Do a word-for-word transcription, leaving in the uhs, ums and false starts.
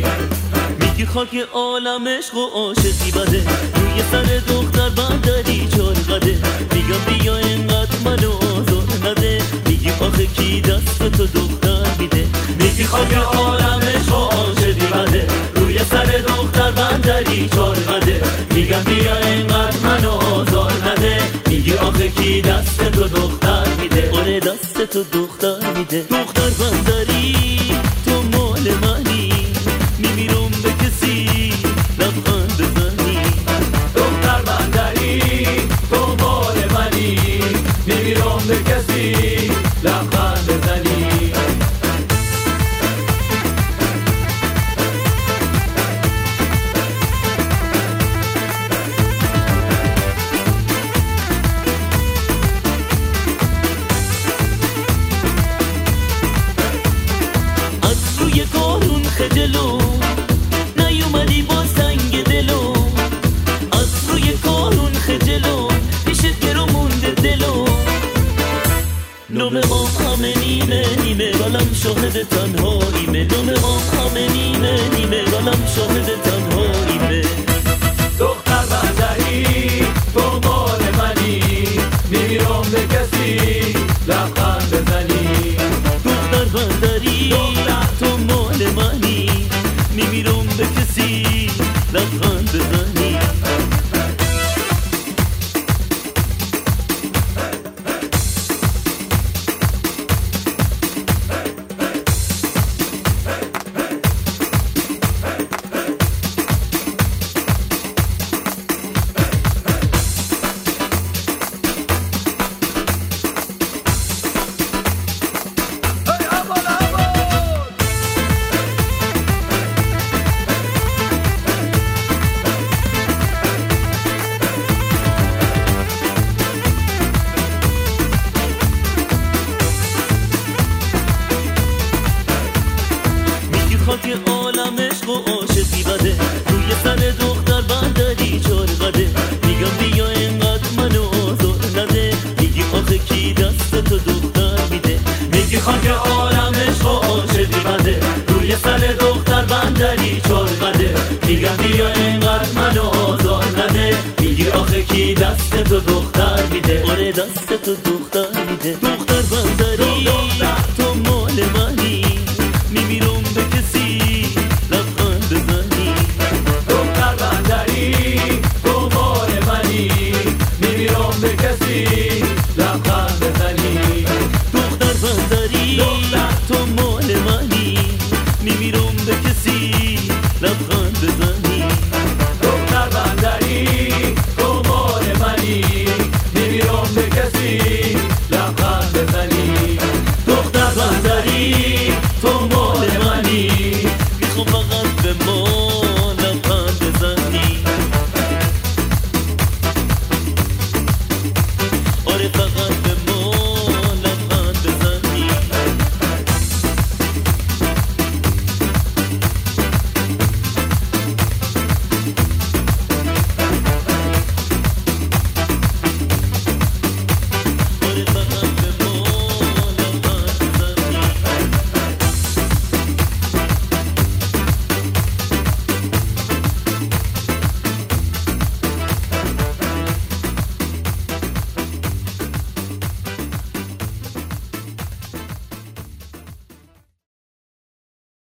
میگی خاک عالم عشق و عاشقی بده، روی سر دختر بندری چار قده. میگم بیا اینقدر منو آزار نده، میگی آخه کی دست تو دختر میده. میگی خاک عالم عشق و عاشقی بده، روی سر دختر بندری چار قده. میگم بیا اینقدر منو آزار نده، میگی آخه کی دست تو دختر میده. آره دست تو دختر میده. دختر بندری تو مال منی، میمیرم به کسی لبخند بزنی. دختر بندری تو مال منی، میمیرم به کسی لبخند بزنی. خجلو نیومدی با سنگ دلو، از روی کارون خجلو پیشت گرو مونده دلو. نومه ما همه نیمه نیمه ولم شاهد تنهاییمه. نومه ما همه نیمه نیمه ولم شاهد تنهاییمه. دختر بندری تو مال منی، میمیرم به کسی لبخند بزنی. دختر بندری تو مال منی، میمیرم به کسی لبخند بزنی. خاک عالم عشق و عاشقی بده، روی سر دختر بندری چار قده. میگم بیا اینقدر منو آزار نده، میگی آخه کی دست تو دختر میده. میگی خاک عالم عشق و عاشقی بده، روی سر دختر بندری چار قده. میگم بیا اینقدر منو آزار نده، میگی آخه کی دست تو دختر میده. آره دست تو دختر میده.